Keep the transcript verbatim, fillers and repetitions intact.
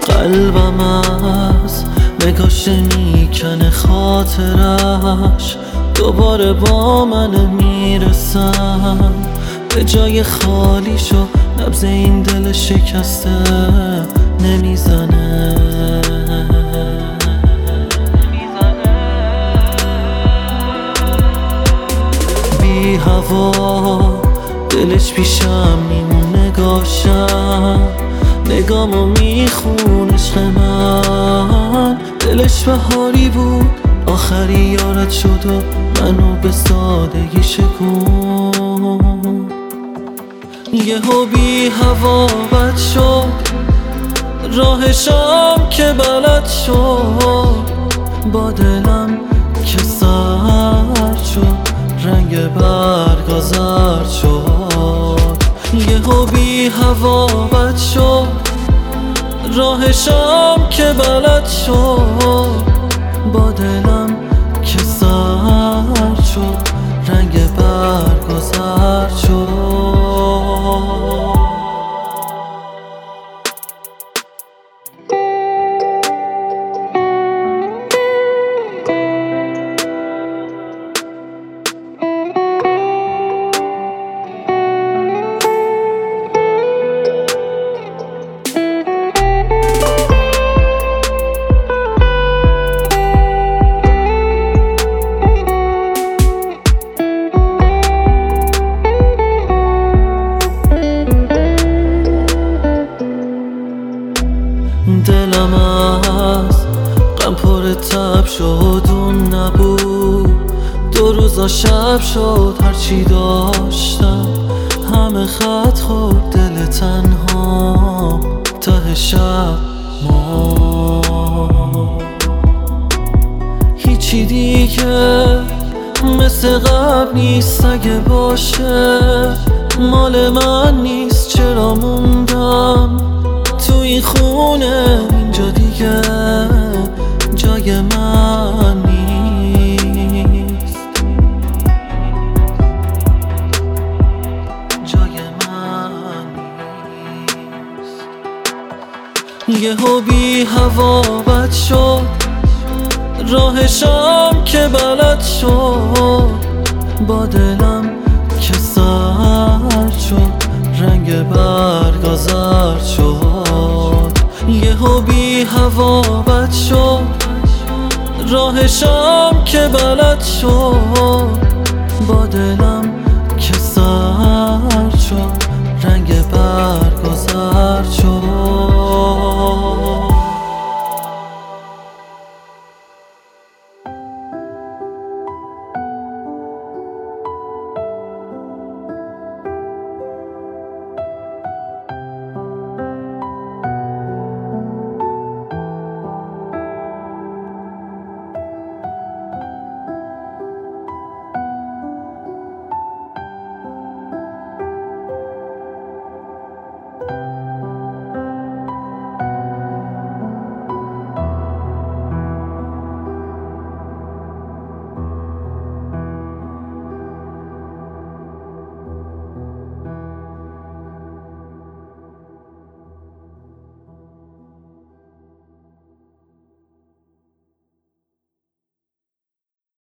قلبم از نگاش میکنه خاطرش، دوباره با من میرسم به جای خالیشو. نبض این دل شکسته نمیزنه، بی هوا دلش پیشم میمونه، نگاشم نگامو میخون عشق من. دلش بهاری بود آخری یارت شد و منو به سادگی شکون. یهو بی هوا بد شد راهشم که بلد شد، با دلم که سرد شد رنگ برگا زرد شد. یهو بی هوا بد شد راهشم که بلد شد، با دلم که سرد شد رنگ برگا زرد شد. دلم از غم پر تب شد اون نبود، دو روزا شب شد هرچی داشتم همه خط خورد. دل تنها ته شب ما هیچی دیگه مثل قبل نیست، اگه باشه مال من نیست. چرا موندم تو این خونه، اینجا دیگه جای من نیست، جای من نیست. یهو بی هوا بد شد راهشم که بلد شد، با دلم که سرد شد رنگ برگا زرد شد. یهو بی هوا بد شد راهشم که بلد شد، با دلم که سرد شد رنگ برگا زرد شد.